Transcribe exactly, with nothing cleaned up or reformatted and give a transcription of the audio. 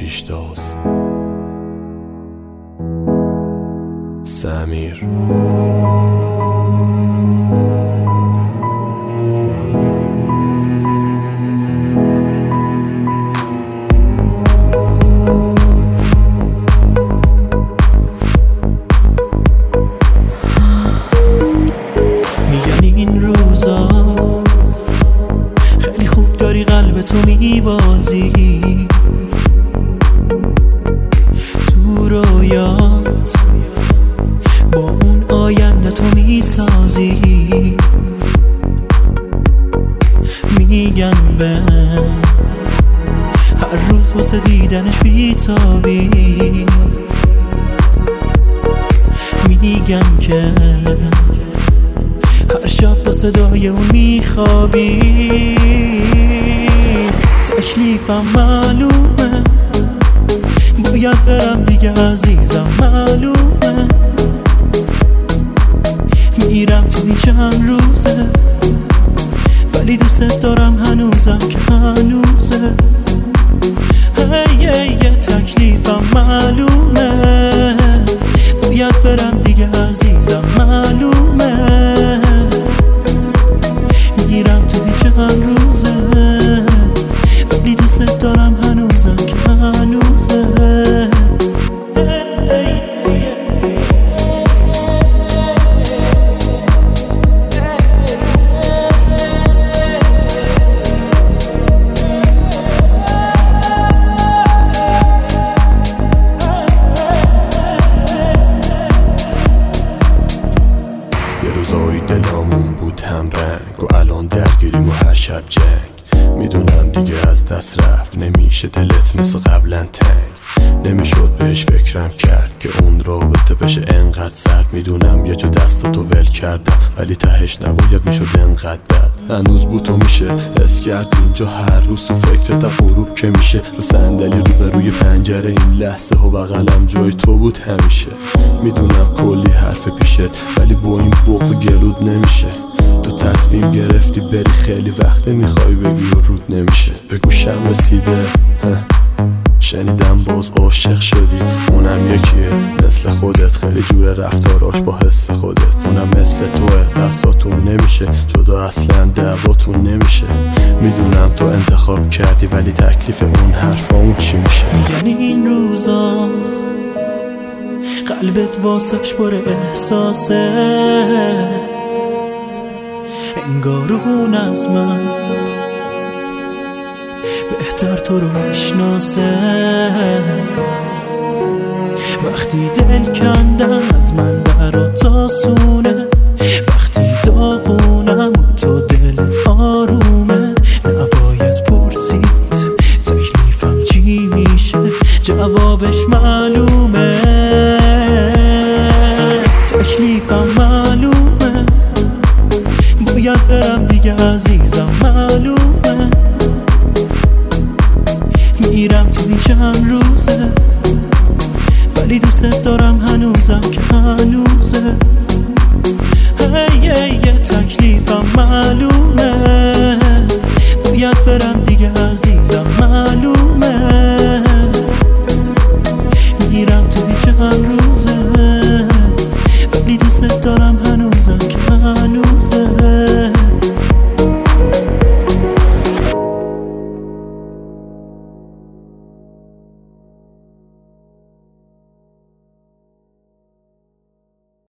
پیشتاز. سمیر قلب تو میبازی، تو رویات با اون آینده تو میسازی. میگن به هر روز واسه دیدنش بیتابی، میگن که هر شب با صدای اون میخوابی. تکلیفم معلومه، باید برم دیگه عزیزم معلومه. میرم تو این چند روزه، ولی دوست دارم هنوزم که هنوزه. هی هی تکلیفم معلومه، باید برم دیگه عزیزم معلومه. میرم تو این چند روزه، ولی دوست دارم هنوزم که هنوزه. یه روزایی دلامون بود هم رنگ و الان درگیریم و هر شب جنگ. میدونم دیگه از دست رفت، نمیشه دلت مثل قبلا تنگ. نمیشد بهش فکرم کرد که اون رابطه بشه انقدر سرد. میدونم یه جا دستاتو ول کردم، ولی تهش نباید میشد انقدر بد. هنوز بوتو میشه حس کرد اینجا، هر روز تو فکرتم غروب که میشه. رو صندلی روبروی پنجره این لحظه و بغلم جای تو بود همیشه. میدونم کلی حرف پیشت، ولی با این بغض گلود نمیشه. تو تصمیم گرفتی بری، خیلی وقته میخوای بگی و رود نمیشه. به گوشم رسیده شنیدم باز عاشق شدی، اونم یکیه مثل خودت، خیلی جور رفتاراش با حس خودت. اونم مثل توه، دستاتون نمیشه جدا، اصلا دعواتون نمیشه. میدونم تو انتخاب کردی، ولی تکلیف اون حرفامون چی میشه؟ میگن این روزا قلبت واسش پر احساسه، انگار اون از من بهتر تو رو میشناسه. وقتی دل کندم از من برات آسونه،